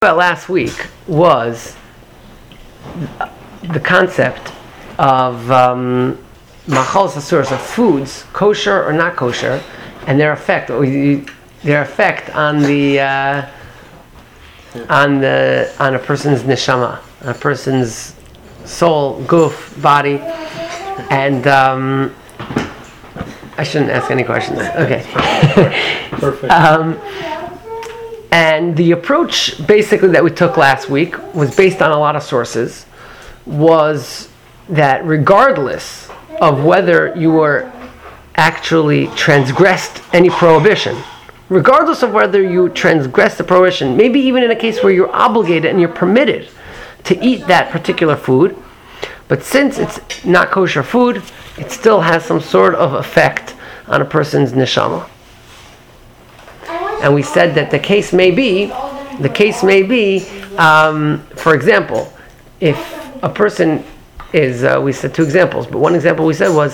about last week was the concept of machals asuros, of foods, kosher or not kosher, and their effect on a person's neshama, on a person's soul, goof, body, and I shouldn't ask any questions. Okay. Perfect. And the approach basically that we took last week was based on a lot of sources, was that regardless of whether you were actually transgressed any prohibition, regardless of whether you transgressed the prohibition, maybe even in a case where you're obligated and you're permitted to eat that particular food, but since it's not kosher food, it still has some sort of effect on a person's neshama. And we said that the case may be, for example, if a person is, we said two examples, but one example we said was,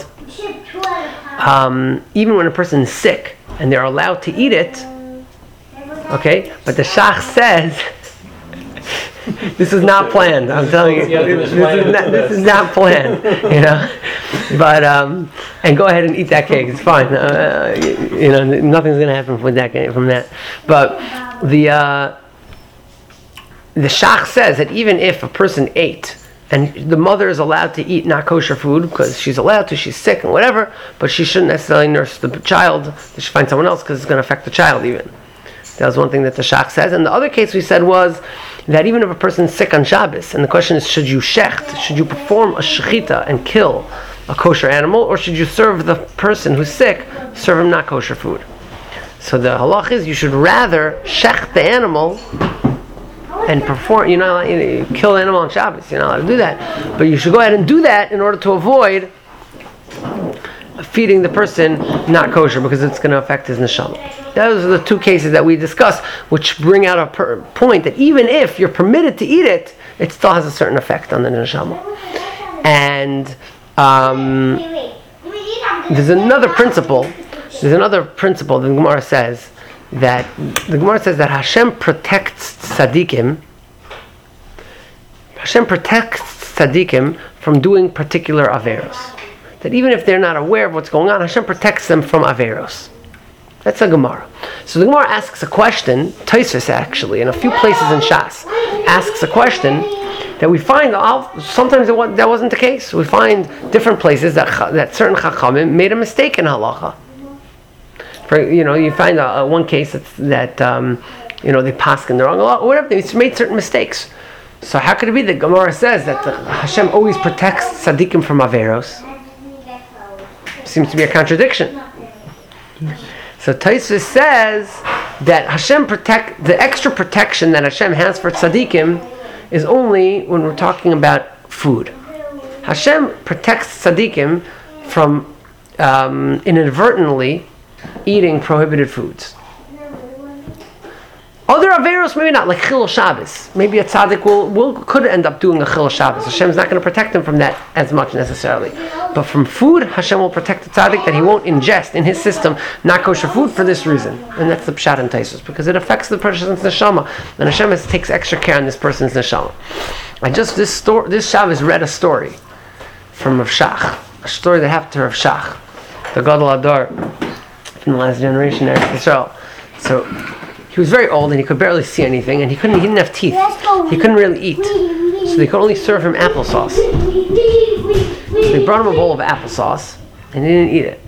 even when a person is sick and they're allowed to eat it, okay, but the shach says, this is not planned. I'm telling you, this is not planned. You know, but and go ahead and eat that cake. It's fine. Nothing's going to happen from that. But the shach says that even if a person ate, and the mother is allowed to eat not kosher food because she's allowed to, she's sick and whatever, but she shouldn't necessarily nurse the child. She should find someone else because it's going to affect the child even. That was one thing that the shach says. And the other case we said was that even if a person's sick on Shabbos, and the question is, should you perform a shechita and kill a kosher animal, or should you serve the person who's sick, serve him not kosher food? So the halach is you should rather shech the animal and perform, you kill the animal on Shabbos, you're not allowed to do that. But you should go ahead and do that in order to avoid feeding the person not kosher, because it's going to affect his neshama. Those are the two cases that we discussed, which bring out a point that even if you're permitted to eat it, it still has a certain effect on the neshama. And there's another principle. The Gemara says that Hashem protects tzaddikim. Hashem protects tzaddikim from doing particular averos. That even if they're not aware of what's going on, Hashem protects them from averos. That's a Gemara. So the Gemara asks a question, Tosfos actually, in a few places in Shas, asks a question that we find, sometimes that wasn't the case. We find different places that certain Chachamim made a mistake in halacha. You find one case that they paskin the wrong law, or whatever, they made certain mistakes. So how could it be that Gemara says that Hashem always protects tzaddikim from averos? Seems to be a contradiction. So Tosfos says that the extra protection that Hashem has for tzaddikim is only when we're talking about food. Hashem protects tzaddikim from inadvertently eating prohibited foods. Other averos, maybe not, like Chilul Shabbos. Maybe a tzaddik could end up doing a Chilul Shabbos. Hashem's not going to protect him from that as much necessarily. But from food, Hashem will protect the tzaddik that he won't ingest in his system not kosher food for this reason. And that's the pshat in Tosfos, because it affects the person's neshama. And Hashem takes extra care on this person's neshama. This Shabbos read a story from Rav Shach, a story that happened to Rav Shach, the Gadol Ador from the last generation there in Israel. So he was very old and he could barely see anything, and he didn't have teeth. He couldn't really eat. So they could only serve him applesauce. So they brought him a bowl of applesauce and he didn't eat it.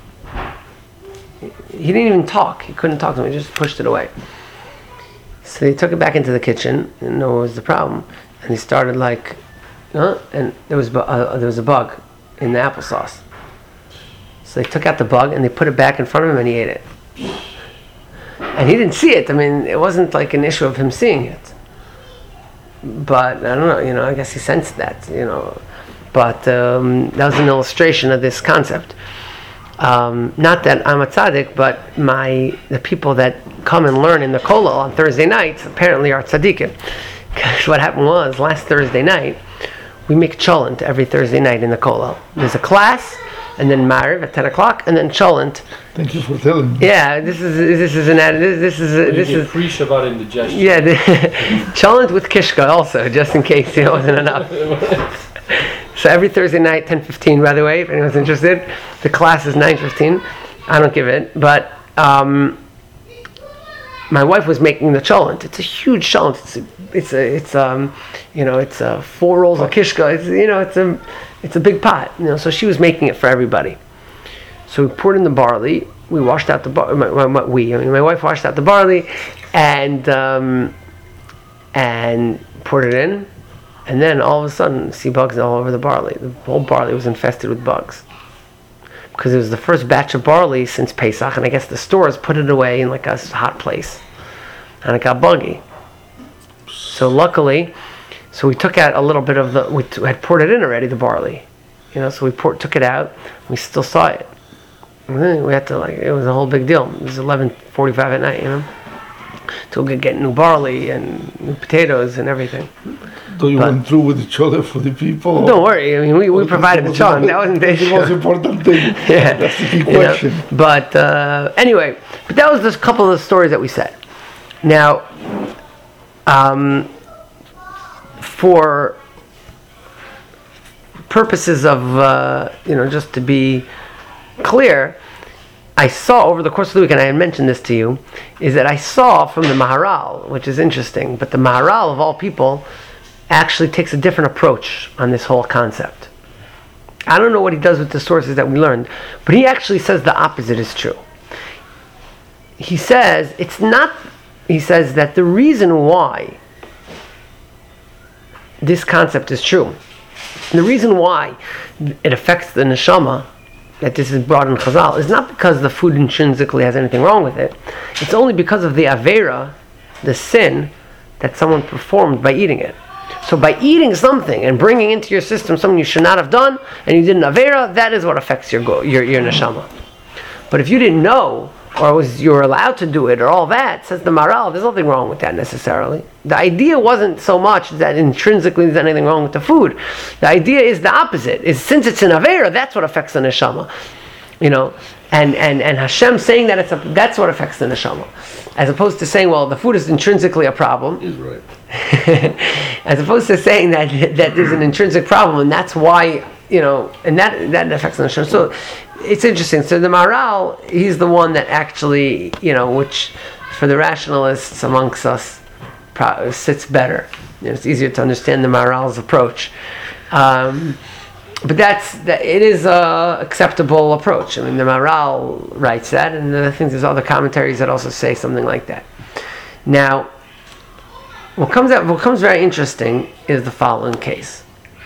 He didn't even talk. He couldn't talk to him. He just pushed it away. So they took it back into the kitchen and know what was the problem. And he started and there was a bug in the applesauce. So they took out the bug and they put it back in front of him and he ate it. And he didn't see it. I mean, it wasn't like an issue of him seeing it. But I don't know, I guess he sensed that, But that was an illustration of this concept. Not that I'm a tzaddik, but the people that come and learn in the kollel on Thursday nights apparently are tzaddikim. Because what happened was, last Thursday night, we make cholent every Thursday night in the kollel. There's a class, and then Mariv at 10 o'clock, and then Cholent. Thank you for telling me. Yeah, this is pre-Shabbat indigestion. Yeah, Cholent with Kishka also, just in case it wasn't enough. So every Thursday night, 10:15. By the way, if anyone's interested, the class is 9:15. I don't give it, but my wife was making the cholent. It's a huge cholent. It's 4 rolls of kishka. It's a big pot. So she was making it for everybody. So we poured in the barley. We washed out the barley. My wife washed out the barley, and poured it in, and then all of a sudden, see bugs all over the barley. The whole barley was infested with bugs. Because it was the first batch of barley since Pesach, and I guess the stores put it away in like a hot place, and it got buggy. So luckily, we took out a little bit of we had poured it in already, the barley, so we took it out. We still saw it. And then we had to it was a whole big deal. It was 11:45 at night, to get new barley and new potatoes and everything. So you went through with the chole for the people? Don't worry. I mean, we provided the chole. That wasn't the issue. The most important thing. Yeah. That's the key question. But anyway, that was just a couple of the stories that we said. Now, for purposes of, just to be clear, I saw over the course of the week, and I had mentioned this to you, is that I saw from the Maharal, which is interesting, but the Maharal of all people actually takes a different approach on this whole concept. I don't know what he does with the sources that we learned, but he actually says the opposite is true. He says that the reason why this concept is true, the reason why it affects the neshama, that this is brought in Chazal, is not because the food intrinsically has anything wrong with it. It's only because of the avera, the sin, that someone performed by eating it. So by eating something and bringing into your system something you should not have done, and you did an avera, that is what affects your neshama. But if you didn't know, or you were allowed to do it, or all that, says the Maharal, there's nothing wrong with that necessarily. The idea wasn't so much that intrinsically there's anything wrong with the food. The idea is the opposite. Is since it's an avera, that's what affects the neshama. And Hashem saying that that's what affects the neshama, as opposed to saying, well, the food is intrinsically a problem. He's right. As opposed to saying that there's an intrinsic problem, and that's why and that affects the neshama. So it's interesting. So the Maharal, he's the one that actually which for the rationalists amongst us sits better. It's easier to understand the Maharal's approach. But it is a acceptable approach. I mean, the Maharal writes that, and I think there's other commentaries that also say something like that. Now, what comes very interesting is the following case.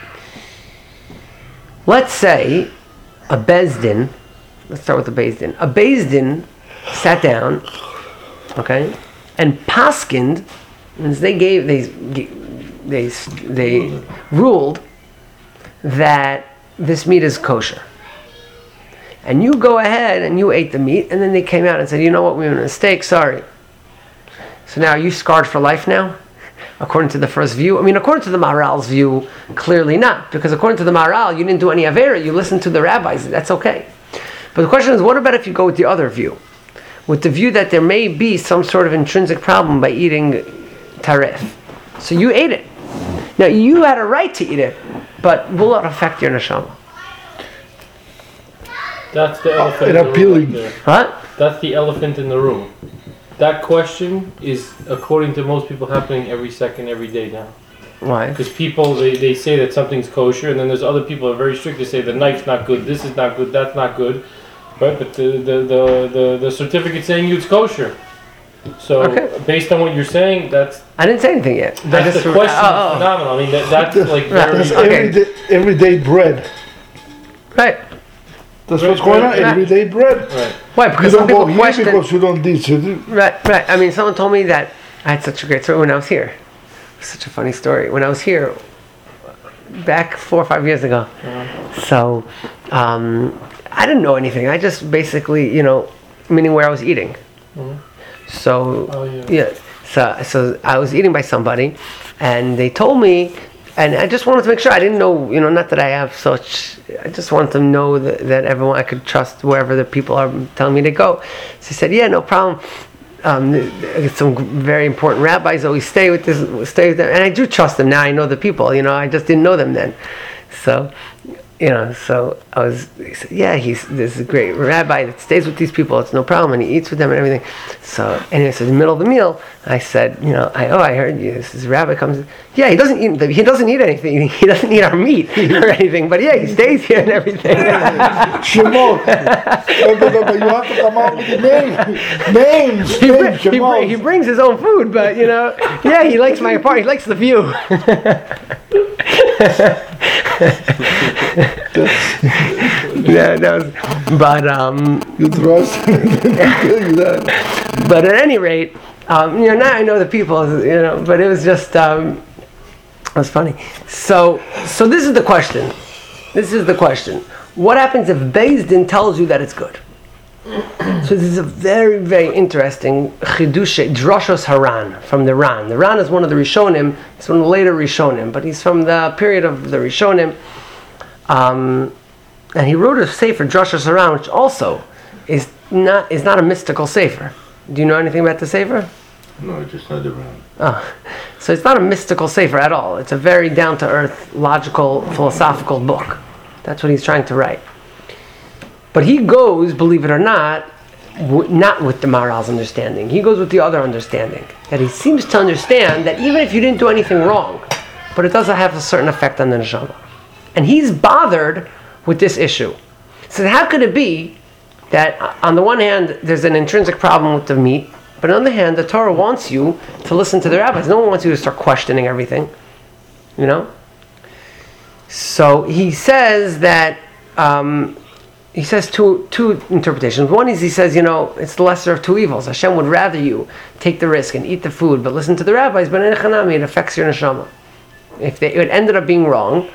Let's say a Bezdin, let's start with the Bezdin. A Bezdin sat down, okay, and paskind, means they ruled that this meat is kosher. And you go ahead and you ate the meat, and then they came out and said, you know what, we made a mistake, sorry. So now are you scarred for life now? According to the first view? I mean, according to the Maharal's view, clearly not. Because according to the Maharal, you didn't do any avera, you listened to the rabbis, that's okay. But the question is, what about if you go with the other view? With the view that there may be some sort of intrinsic problem by eating taref. So you ate it. Now, you had a right to eat it, but will it affect your neshama? That's the elephant in the room right there. What? That's the elephant in the room. That question is, according to most people, happening every second, every day now. Why? Because people, they say that something's kosher, and then there's other people who are very strict. They say the knife's not good, this is not good, that's not good. Right? But the certificate saying it's kosher. So, based on what you're saying, I didn't say anything yet. That's the question. Is phenomenal. I mean, that's like very... That's everyday bread. Right. That's what's going on. Everyday bread. Right. Why? Because you some don't people go question. Because you don't need to. Right. I mean, someone told me that I had such a great story when I was here. It was such a funny story. When I was here, back 4 or 5 years ago. So, I didn't know anything. I just basically, meaning where I was eating. So, So I was eating by somebody, and they told me, And I just wanted to make sure. I didn't know, not that I have such. I just wanted to know that everyone I could trust wherever the people are telling me to go. So he said, "Yeah, no problem." Some very important rabbis always stay with them, and I do trust them now. I know the people. I just didn't know them then. So, so he said, "Yeah, there's a great rabbi that stays with these people. It's no problem, and he eats with them and everything." So, anyway, so in the middle of the meal, I said, I heard you. This rabbi comes. Yeah, he doesn't eat anything. He doesn't eat our meat or anything. But yeah, he stays here and everything. Shemot. But you have to come out with the names. He brings his own food, but yeah, he likes my apartment. He likes the view. You trust? But at any rate, now I know the people, but it was just, it was funny. So this is the question. What happens if Beis Din tells you that it's good? So this is a very, very interesting chidush, Drashos Haran, from the Ran. The Ran is one of the Rishonim. He's one of the later Rishonim, but he's from the period of the Rishonim. And he wrote a sefer, Drashos Haran, which also is not a mystical sefer. Do you know anything about the sefer? No, just know the Ran. Oh, so it's not a mystical sefer at all. It's a very down-to-earth, logical, philosophical book. That's what he's trying to write. But he goes, believe it or not with the Maharal's understanding. He goes with the other understanding. That he seems to understand that even if you didn't do anything wrong, but it does have a certain effect on the neshama. And he's bothered with this issue. So how could it be that on the one hand, there's an intrinsic problem with the meat, but on the other hand, the Torah wants you to listen to the rabbis. No one wants you to start questioning everything. So he says that... he says two interpretations. One is he says, it's the lesser of two evils. Hashem would rather you take the risk and eat the food, but listen to the rabbis. But in Echanami, it affects your neshama. If it ended up being wrong,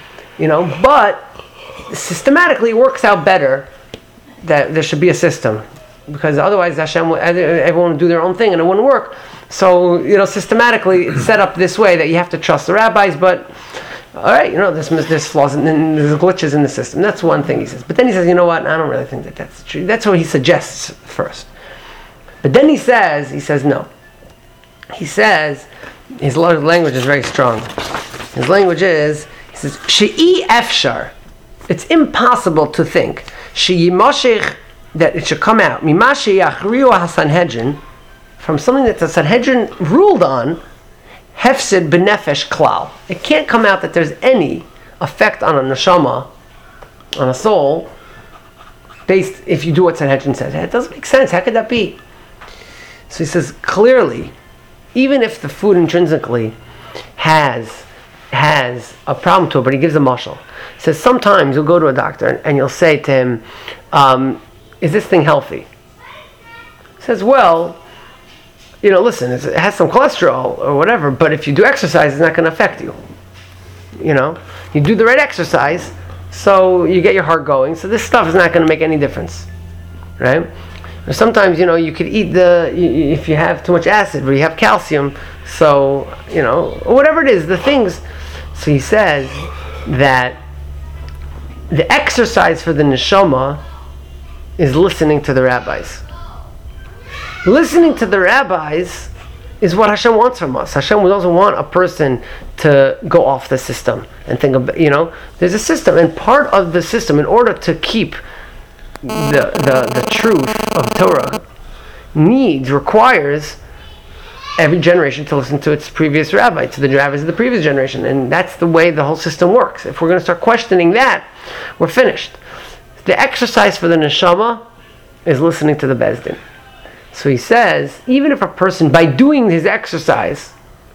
but systematically it works out better that there should be a system, because otherwise everyone would do their own thing and it wouldn't work. So systematically it's set up this way that you have to trust the rabbis, but. All right, there's flaws and there's glitches in the system. That's one thing he says. But then he says, I don't really think that's true. That's what he suggests first. But then he says no. He says, his language is very strong. His language is, he says, She'i efshar. It's impossible to think. She'i moshech, that it should come out. Mimashi yachriu hasanhedrin, from something that the Sanhedrin ruled on, hefsid benefesh klal. It can't come out that there's any effect on a neshama, on a soul, based if you do what Sanhedrin says. It doesn't make sense. How could that be? So he says clearly, even if the food intrinsically has a problem to it, but he gives a mashal. He says sometimes you'll go to a doctor and you'll say to him, "Is this thing healthy?" He says, "Well, listen, it has some cholesterol or whatever, but if you do exercise, it's not going to affect you. You do the right exercise, so you get your heart going, so this stuff is not going to make any difference, right? Or sometimes, you could eat if you have too much acid, but you have calcium, so, or whatever it is, the things." So he says that the exercise for the neshama is listening to the rabbis. Listening to the rabbis is what Hashem wants from us. Hashem doesn't want a person to go off the system and think about, there's a system, and part of the system, in order to keep the truth of Torah, requires every generation to listen to its previous rabbi, to the rabbis of the previous generation, and that's the way the whole system works. If we're going to start questioning that, we're finished. The exercise for the neshama is listening to the Beis Din. So he says, even if a person, by doing his exercise,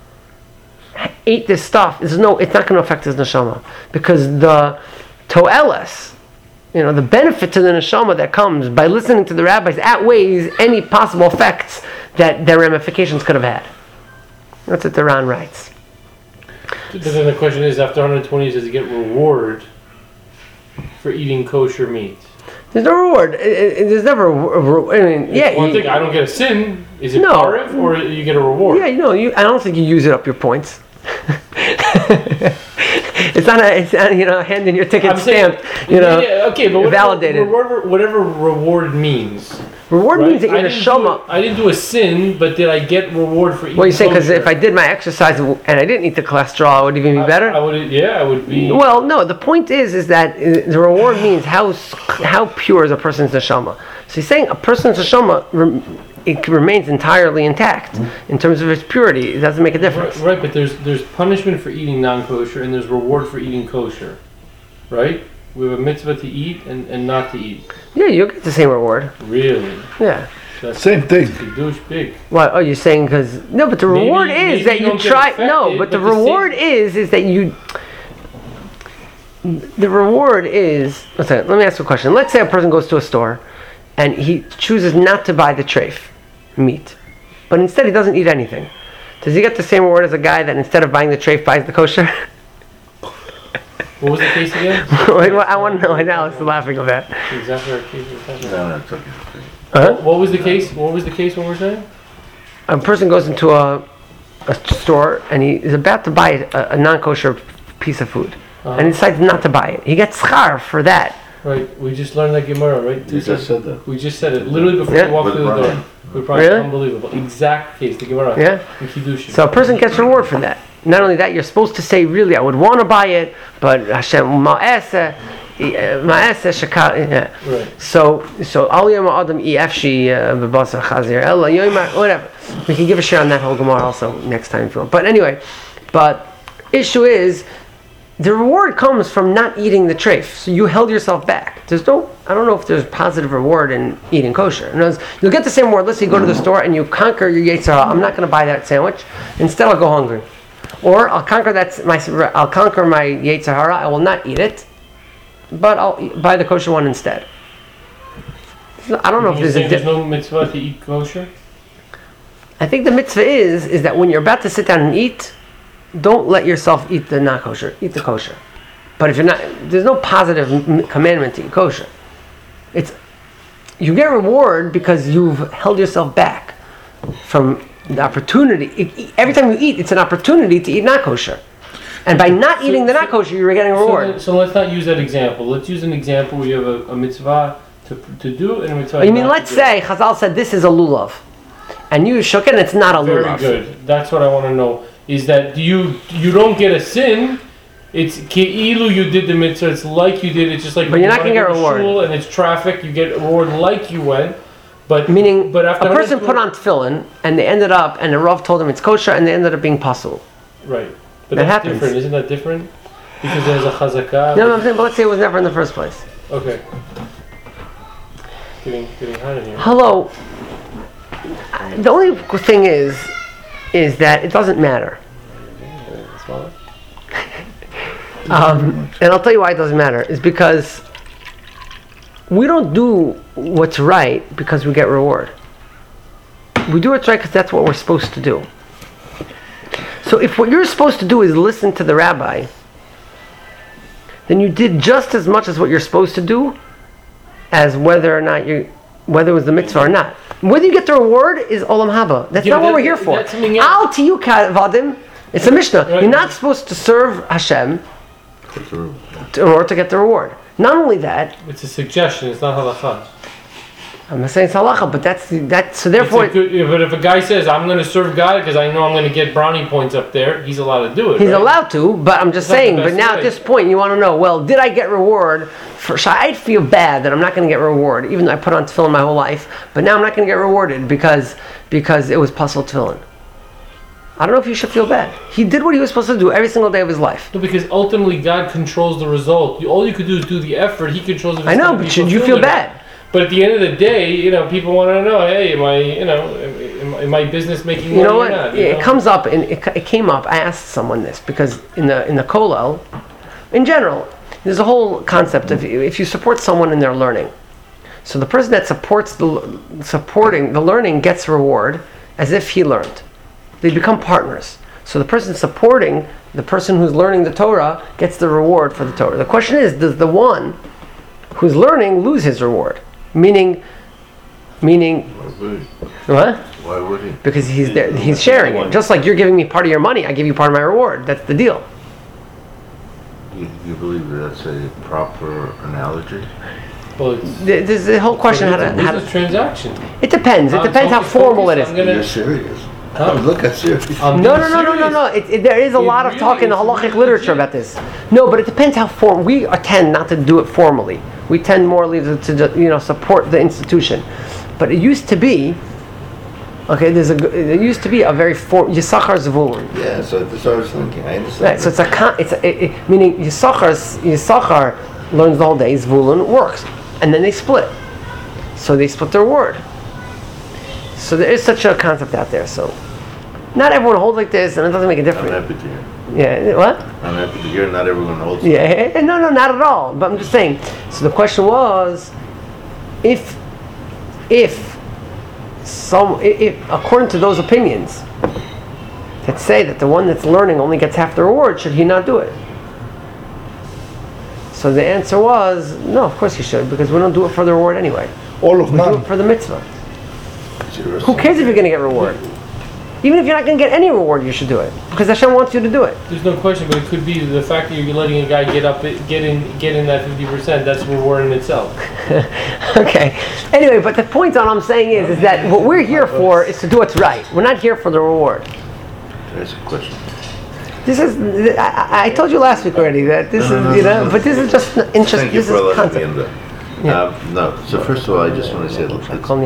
ate this stuff, it's not going to affect his neshama, because the toeles, the benefit to the neshama that comes by listening to the rabbis outweighs any possible effects that their ramifications could have had. That's what the Ran writes. Then the question is, after 120 years, does he get reward for eating kosher meat? There's no reward. There's never a reward. One thing, I don't get a sin. Is it parif, or you get a reward? Yeah, I don't think you use it up your points. It's not handing your ticket I'm saying- stamped, okay, but validated. Whatever reward means. Reward Right? means that your neshama. I didn't do a sin, but did I get reward for eating? Well, you say because kosher? if I did my exercise and I didn't eat the cholesterol, it would even be better. I would be. Well, no. The point is that the reward means how pure is a person's neshama. So he's saying a person's neshama it remains entirely intact in terms of its purity. It doesn't make a difference. Right, but there's punishment for eating non-kosher and there's reward for eating kosher, right? We have a mitzvah to eat and not to eat. Yeah, you'll get the same reward. Really? Yeah. That's Same thing. Kiddush big. Why? Oh, you're saying because no, but the reward is that you you don't get try. affected, No, but the but the reward is that you. The reward is. Let me ask you a question. Let's say a person goes to a store, and he chooses not to buy the treif meat, but instead he doesn't eat anything. Does he get the same reward as a guy that instead of buying the treif buys the kosher? What was the case again? I want to know. And Alex is laughing at that. Exactly our case. No, it's okay. Huh? What was the case? What was the case? What we're saying? A person goes into a store and he is about to buy a non-kosher piece of food, and he decides not to buy it. He gets schar for that. Right. We just learned that Gemara, right? You just said that. We just said it literally before Yeah. we walked With through the Brian. door. With Brian. Really? Unbelievable. Exact case. The Gemara. Yeah. In Kiddushin. So a person gets reward for that. Not only that, you're supposed to say, really, I would want to buy it, but Hashem, ma'aseh shakal. Yeah. Right. So al yom adam efshi b'basar chazir ella yoyma, whatever. We can give a share on that whole Gemara also next time if you want. But anyway, issue is, the reward comes from not eating the treif. So you held yourself back. I don't know if there's positive reward in eating kosher. In other words, you'll get the same reward. Let's say you go to the store and you conquer your Yetzer Hara. I'm not going to buy that sandwich. Instead, I'll go hungry. Or I'll conquer my Yetzer Hara. I will not eat it, but I'll buy the kosher one instead. I don't know if There's no mitzvah to eat kosher. I think the mitzvah is that when you're about to sit down and eat, don't let yourself eat the not kosher. Eat the kosher. But if you're not, there's no positive commandment to eat kosher. You get reward because you've held yourself back from the opportunity. Every time you eat, it's an opportunity to eat not kosher. And by not eating the not kosher, you're getting a reward. So let's not use that example. Let's use an example where you have a mitzvah to do and a mitzvah. You mean, let's say Chazal said this is a lulav, and you shook it and it's not a lulav. Very good. That's what I want to know. Is that you don't get a sin? It's ke'ilu you did the mitzvah. It's like you did. It's just like. But you're not going to get a reward. And it's traffic. You get a reward like you went. But after a person put on tefillin and they ended up, and the Rav told them it's kosher, and they ended up being pasul. Right. But that that's happens. different. Isn't that different? Because there's a chazakah. No, I'm saying, but let's say it was never in the first place. Okay. Getting hot in here. Hello. The only thing is that it doesn't matter. And I'll tell you why it doesn't matter. Is because we don't do what's right because we get reward. We do what's right because that's what we're supposed to do. So if what you're supposed to do is listen to the rabbi, then you did just as much as what you're supposed to do as whether it was the mitzvah or not. Whether you get the reward is olam haba. That's not what we're here for. Al tiyu kavadim. It's a Mishnah. Right. You're not supposed to serve Hashem in order to get the reward. Not only that, It's a suggestion. It's not halakha. I'm not saying it's halacha, but that's so therefore But if a guy says I'm going to serve God because I know I'm going to get brownie points up there, he's allowed to do it. he's right? allowed to. But I'm just It's not the saying. But best now at way. this point, you want to know. Well, did I get reward? I feel bad that I'm not going to get reward, even though I put on tefillin my whole life. But now I'm not going to get rewarded because it was pasul tefillin. I don't know if you should feel bad. He did what he was supposed to do every single day of his life. No, because ultimately God controls the result. All you could do is do the effort. He controls it. I know, but should you feel bad? But at the end of the day, people want to know, hey, am my business making money You know or what? not? It comes up, and it came up. I asked someone this because in the kollel, in general, there's a whole concept of if you support someone in their learning. So the person that supporting the learning gets reward as if he learned. They become partners. So the person supporting the person who's learning the Torah gets the reward for the Torah. The question is, does the one who's learning lose his reward? Meaning, Why would he? what? Why would he? Because he's there, he's sharing it. Just like you're giving me part of your money, I give you part of my reward. That's the deal. You believe that's a proper analogy? Well, it's, There's the whole question how it's a to. business transaction. It depends. It depends how formal it is. I'm gonna- You're serious. Huh? Look at serious. I'm No, being serious. There is a It lot of really talk in the is halachic really literature legit. about this. No, but it depends how formal. We tend not to do it formally. We tend more to support the institution. But it used to be, okay. There used to be a very Yisachar Zvulun. Yeah, so that's what I was thinking. I understand. Right, so meaning Yisachar learns the whole day. Zvulun works, and then they split. So they split their word. So there is such a concept out there. So not everyone holds like this, and it doesn't make a I'm difference. happy to hear. Yeah, what? I'm happy to hear not everyone holds. Yeah, no, not at all. But I'm just saying. So the question was, if according to those opinions that say that the one that's learning only gets half the reward, should he not do it? So the answer was no. Of course he should, because we don't do it for the reward anyway. All of We do none. it for the mitzvah. Seriously. Who cares if you're going to get reward? Even if you're not going to get any reward, you should do it because Hashem wants you to do it. There's no question, but it could be the fact that you're letting a guy get in that 50%. That's reward in itself. Okay. Anyway, but the point on I'm saying is that what we're here for is to do what's right. We're not here for the reward. That's a question. This is. I told you last week already that this No, is no. but this is just interesting. Thank you This for is letting me in concept. there. No, so first of all, I just want to say that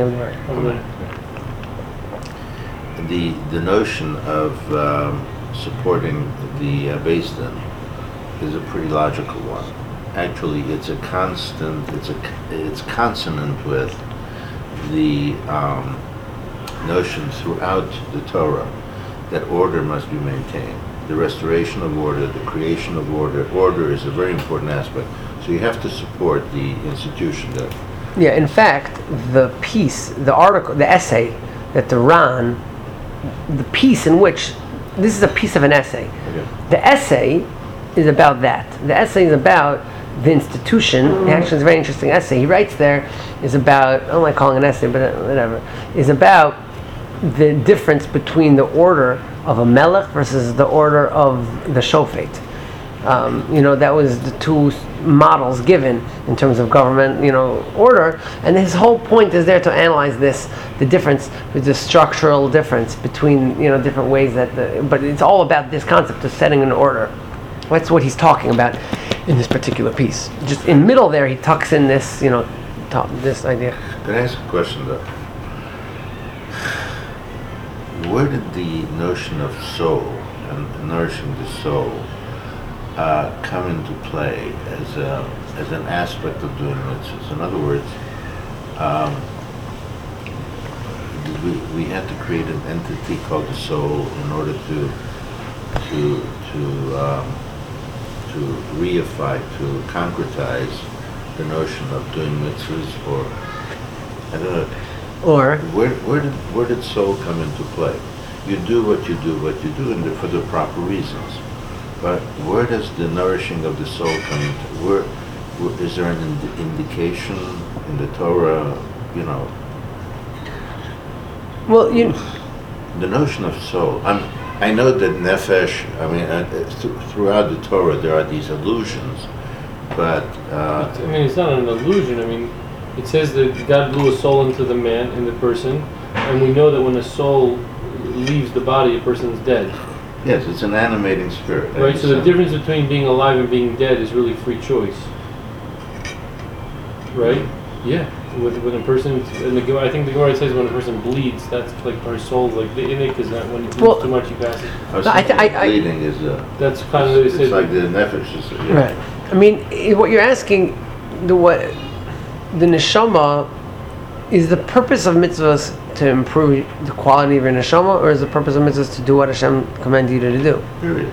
the notion of supporting the Beis Din is a pretty logical one. Actually, it's a constant. It's consonant with the notion throughout the Torah that order must be maintained. The restoration of order, the creation of order. Order is a very important aspect. So you have to support the institution there. Yeah. In fact, the piece, the article, the essay that the Ran, the piece in which this is a piece of an essay. Okay. The essay is about that. The essay is about the institution. Actually, it's a very interesting essay. He writes there is about, I don't like calling it an essay, but whatever, is about the difference between the order of a melech versus the order of the shofet. That was the two models given in terms of government, order. And his whole point is there to analyze the difference, the structural difference between, different ways but it's all about this concept of setting an order. That's what he's talking about in this particular piece. Just in middle there, he tucks in this, this idea. Can I ask a question though? Where did the notion of soul and nourishing the soul come into play as an aspect of doing mitzvahs? In other words, we had to create an entity called the soul in order to reify, to concretize the notion of doing mitzvahs, or I don't know. Or Where did soul come into play? You do what you do, and for the proper reasons. But where does the nourishing of the soul come into? Where is there an indication in the Torah? well, The notion of soul. I know that nefesh. I mean, throughout the Torah there are these allusions, but It's not an illusion. It says that God blew a soul into the person, and we know that when a soul leaves the body, a person's dead. yes, it's an animating spirit. I Right? So the understand. difference between being alive and being dead is really free choice. Right? Yeah. When a person, I think the Gemara says when a person bleeds, that's like our soul's like in it, because when he bleeds too much, he passes. I was No, I thinking th- I- bleeding is That's kind of it's like the nefesh. right. What you're asking, the neshama, is the purpose of mitzvahs to improve the quality of your neshama, or is the purpose of mitzvahs to do what Hashem commanded you to do? Period.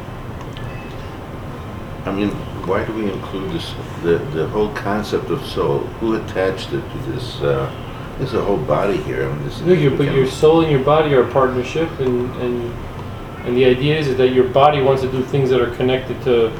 Why do we include this? The whole concept of soul. Who attached it to this? There's a whole body here. But your soul and your body are a partnership, and the idea is that your body wants to do things that are connected to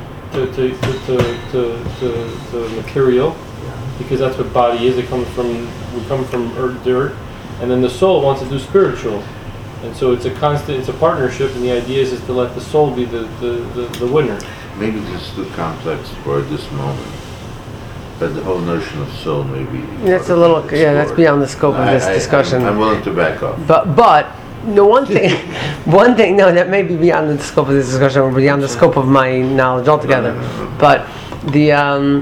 material, because that's what body is. We come from earth, dirt, and then the soul wants to do spiritual, and so it's a partnership, and the idea is to let the soul be the winner. maybe this is too complex for this moment. But the whole notion of soul maybe. That's a little, that's beyond the scope of this discussion. I'm willing to back off. But the one thing, no, that may be beyond the scope of this discussion, or beyond the scope of my knowledge altogether. But the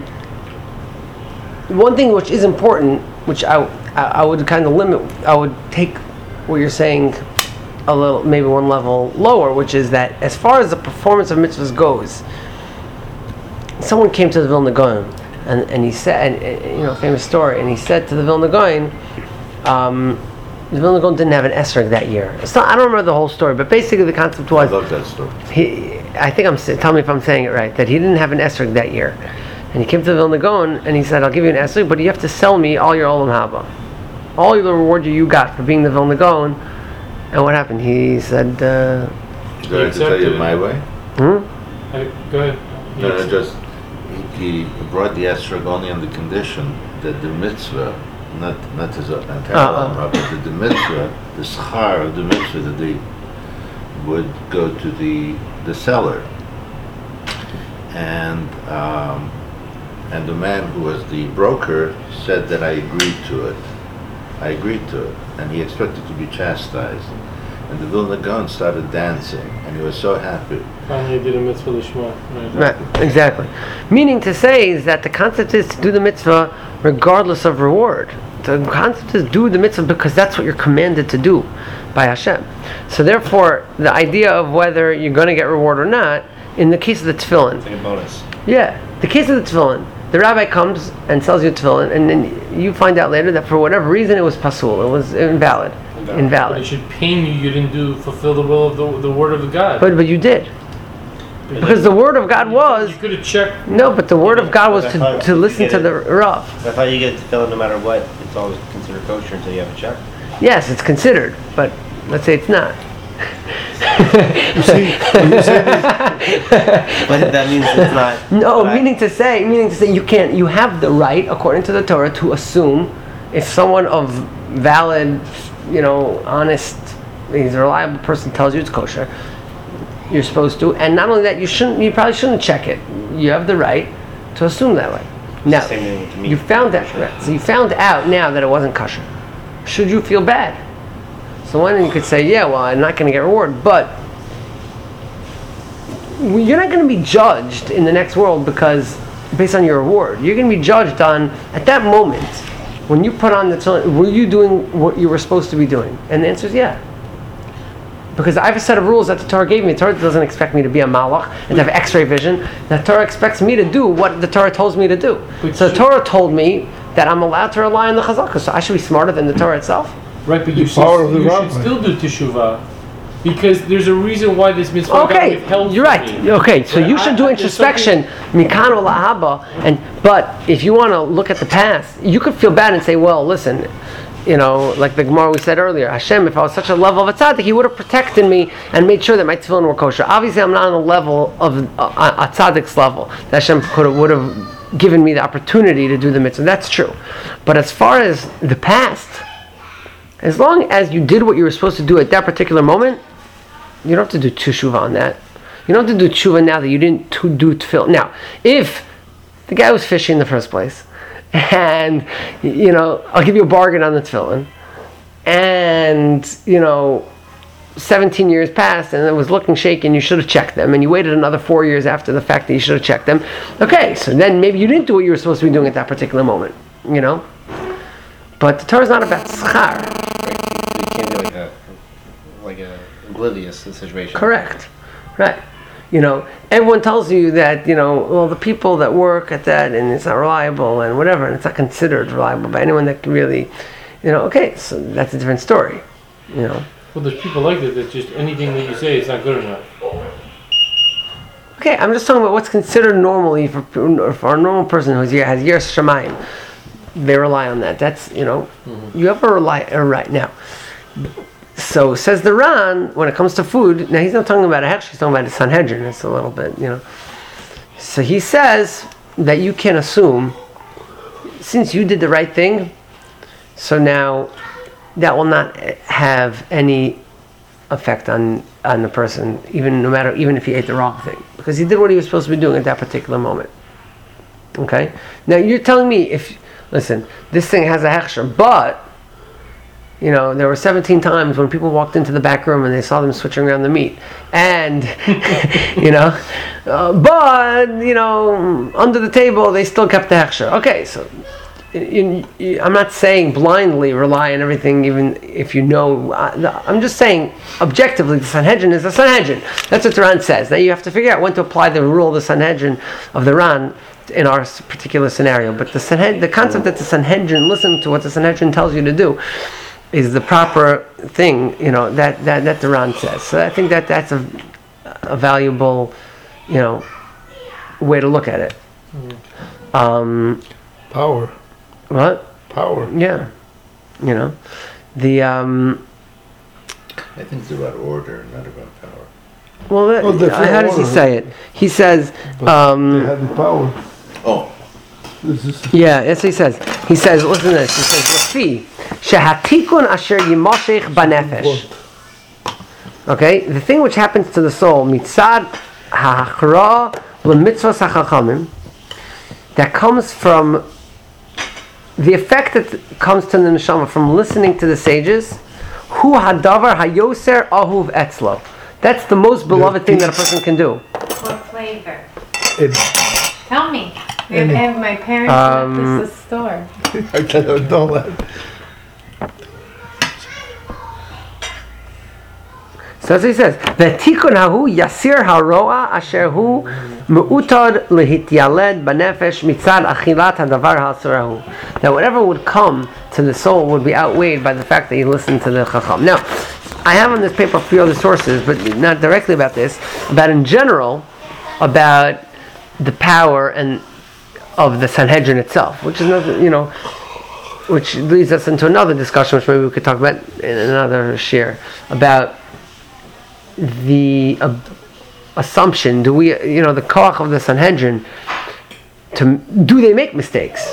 one thing which is important, which I would kind of limit, I would take what you're saying a little, maybe one level lower, which is that as far as the performance of mitzvahs goes, someone came to the Vilna Gaon, and he said, and famous story, and he said to the Vilna Gaon, the Vilna Gaon didn't have an esrog that year. I don't remember the whole story, but basically the concept was, I love that story. Tell me if I'm saying it right, that he didn't have an esrog that year. And he came to the Vilna Gaon, and he said, I'll give you an esrog, but you have to sell me all your olam haba. All the reward you got for being the Vilna Gaon. And what happened? He said, Do I have to tell you my way? Go ahead. No, just he brought the esrog only on the condition that the mitzvah, not his entire but the mitzvah, the schar of the mitzvah, that they would go to the seller, and the man who was the broker said that I agreed to it, and he expected to be chastised. And the Vilna Gaon started dancing, and he was so happy. Finally did a mitzvah lishma. Right, exactly. Meaning to say is that the concept is to do the mitzvah regardless of reward. The concept is do the mitzvah because that's what you're commanded to do by Hashem. So therefore, the idea of whether you're going to get reward or not, in the case of the tefillin. It's like a bonus. Yeah, the case of the tefillin. The rabbi comes and sells you tefillin, and then you find out later that for whatever reason it was pasul, it was invalid. But it should pain you. You didn't fulfill the will of the word of the God. But you did. Because the word of God was... You could have checked... No, but the word of God was to listen to the Rav. I thought you get to fill it no matter what. It's always considered kosher until you have a check. Yes, it's considered, but let's say it's not. You see But that means it's not... No, meaning to say you have the right, according to the Torah, to assume if someone of valid, honest, he's a reliable person tells you it's kosher, you're supposed to, and not only that, you probably shouldn't check it. You have the right to assume that way. Now, Same thing with meat. you found out, right, so you found out now that it wasn't kosher. Should you feel bad? So one you could say, yeah, well, I'm not going to get reward, but you're not going to be judged in the next world because based on your reward. You're going to be judged on at that moment when you put on the tefillin. Were you doing what you were supposed to be doing? And the answer is yeah. Because I have a set of rules that the Torah gave me. The Torah doesn't expect me to be a malach and to have X-ray vision. The Torah expects me to do what the Torah tells me to do. So the Torah told me that I'm allowed to rely on the chazakah. So I should be smarter than the Torah itself. Right, but you should still do teshuvah. Because there's a reason why this mitzvah got withheld. You're right. Okay, so you should do introspection, mikano lahaba, but if you want to look at the past, you could feel bad and say, well, listen, like the Gemara we said earlier, Hashem, if I was such a level of a tzaddik, He would have protected me and made sure that my tefillin were kosher. Obviously, I'm not on the level of a tzaddik's level. That Hashem would have given me the opportunity to do the mitzvah. That's true. But as far as the past, as long as you did what you were supposed to do at that particular moment, you don't have to do teshuvah on that. You don't have to do teshuvah now that you didn't do tefillin. Now, if the guy was fishing in the first place, and I'll give you a bargain on the tefillin, and 17 years passed and it was looking shaky and you should have checked them, and you waited another 4 years after the fact that you should have checked them. Okay, so then maybe you didn't do what you were supposed to be doing at that particular moment, But the Torah is not about schar. You can't do like a oblivious situation. Correct. Right. Everyone tells you that, well, the people that work at that, and it's not reliable and whatever, and it's not considered reliable by anyone that can really, okay, so that's a different story, Well, there's people like that just anything that you say is not good enough. Okay, I'm just talking about what's considered normally for a normal person who has years shamayim. They rely on that. That's, you have a right now. So says the Ran, when it comes to food, now he's not talking about a Hechsher, he's talking about a Sanhedrin. It's a little bit, So he says that you can assume, since you did the right thing, so now that will not have any effect on the person, even if he ate the wrong thing, because he did what he was supposed to be doing at that particular moment. Okay. Now you're telling me listen, this thing has a hechsher, but there were 17 times when people walked into the back room and they saw them switching around the meat, and but under the table they still kept the hechsher. Okay, so. I'm not saying blindly rely on everything, even if I'm just saying objectively the Sanhedrin is the Sanhedrin. That's what the Ran says. Now you have to figure out when to apply the rule of the Sanhedrin of the Ran in our particular scenario. But the concept that the Sanhedrin, listen to what the Sanhedrin tells you to do, is the proper thing. That the Ran says. So I think that's a valuable, way to look at it. Power. What? Power. Yeah. The I think it's about order, not about power. well, how does he say it? He says, They had the power. Oh, This is yeah, that's what he says. He says, listen to this. He says, "Lefi shehatikun asher yimoshech banefesh." Okay, the thing which happens to the soul, mitzad ha'achra l'mitzvos ha'chachamim, that comes from the effect that comes to the neshama from listening to the sages, hu hadavar hayoser ahuv etzlo. That's the most beloved thing that a person can do. What flavor? it. Tell me. Any. My parents left us a store. I don't let. So as he says, "V'tikun hahu yasir haroa asher hu meutad lehityaled banefesh mitzad achilat hadavar ha'asurahu." That whatever would come to the soul would be outweighed by the fact that you listen to the chacham. Now, I have on this paper a few other sources, but not directly about this, but in general about the power of the Sanhedrin itself, which is another, which leads us into another discussion, which maybe we could talk about in another share, about the assumption, do we, the koach of the Sanhedrin, do they make mistakes?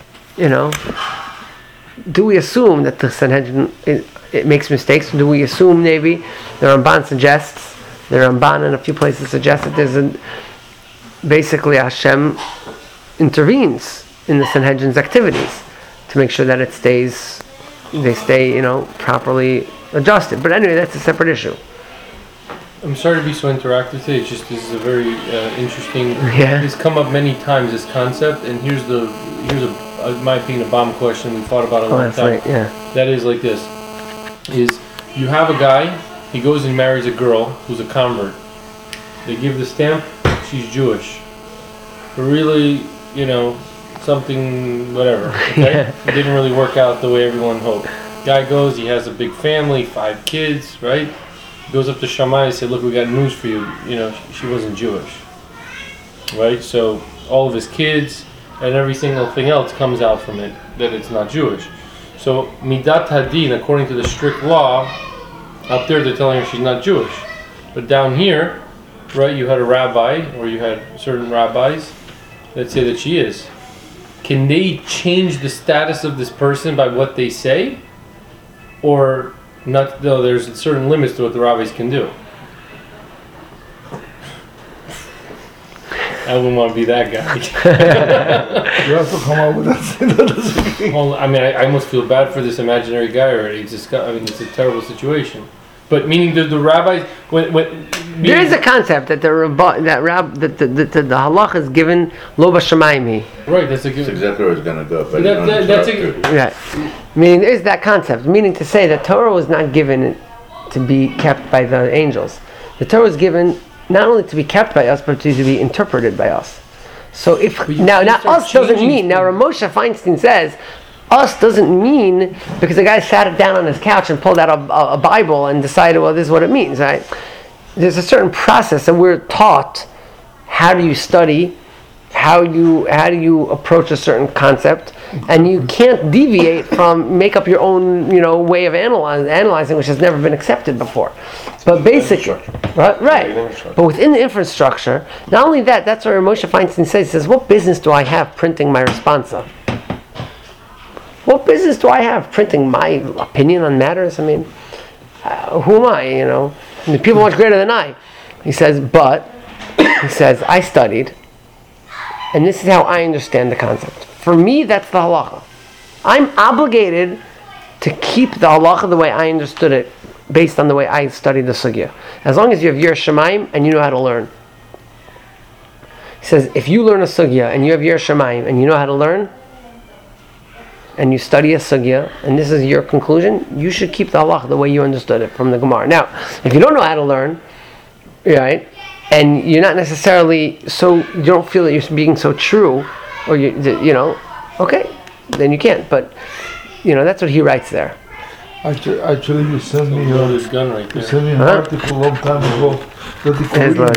Do we assume that the Sanhedrin it makes mistakes? Do we assume maybe the Ramban suggests, the Ramban in a few places suggests that there's basically Hashem intervenes in the Sanhedrin's activities to make sure that they stay properly adjusted. But anyway, that's a separate issue. I'm sorry to be so interactive today. It's just this is a very interesting. Yeah. It's come up many times, this concept, and here's in my opinion, a bomb question we thought about a long time. Right, yeah. That is like this: is you have a guy, he goes and marries a girl who's a convert. They give the stamp, she's Jewish. But really, something whatever. Okay, Yeah. It didn't really work out the way everyone hoped. Guy goes, he has a big family, 5 kids, right? Goes up to Shammai and said, "Look, we got news for you. She wasn't Jewish, right? So all of his kids and every single thing else comes out from it that it's not Jewish. So midat hadin, according to the strict law, up there they're telling her she's not Jewish, but down here, right? You had a rabbi, or you had certain rabbis that say that she is. Can they change the status of this person by what they say, or not? No, there's certain limits to what the rabbis can do. I wouldn't want to be that guy. You have to come out with that. Well, I mean, I almost feel bad for this imaginary guy already. It's a terrible situation. But meaning the rabbis, when There is a concept that the halach is given lo b'shamayim. right, that's a that's good. exactly where it's going to go. But That's a Right. Meaning there is that concept. Meaning to say that Torah was not given to be kept by the angels. The Torah was given not only to be kept by us, but to be interpreted by us. So if you now can't start us doesn't changing mean now Ramosha Feinstein says us doesn't mean because the guy sat down on his couch and pulled out a Bible and decided, well, this is what it means, right? There's a certain process that we're taught. How do you study? How do you approach a certain concept? And you can't deviate from make up your own, way of analyzing, which has never been accepted before. But basically, right. But within the infrastructure, not only that, that's where Moshe Feinstein says, what business do I have printing my responsa? What business do I have printing my opinion on matters? I mean, who am I? You know, and the people are much greater than I. He says, but he says I studied, and this is how I understand the concept. For me, that's the halacha. I'm obligated to keep the halacha the way I understood it, based on the way I studied the sugya. As long as you have Yiras Shamayim and you know how to learn. He says, if you learn a sugya and you have Yiras Shamayim and you know how to learn, and you study a sugya, and this is your conclusion, you should keep the halacha the way you understood it from the Gemara. Now, if you don't know how to learn, right, and you're not necessarily you don't feel that you're being so true, or you know, okay, then you can't. But that's what he writes there. Actually, you sent me Load his gun right you there. sent me an article a long time ago that the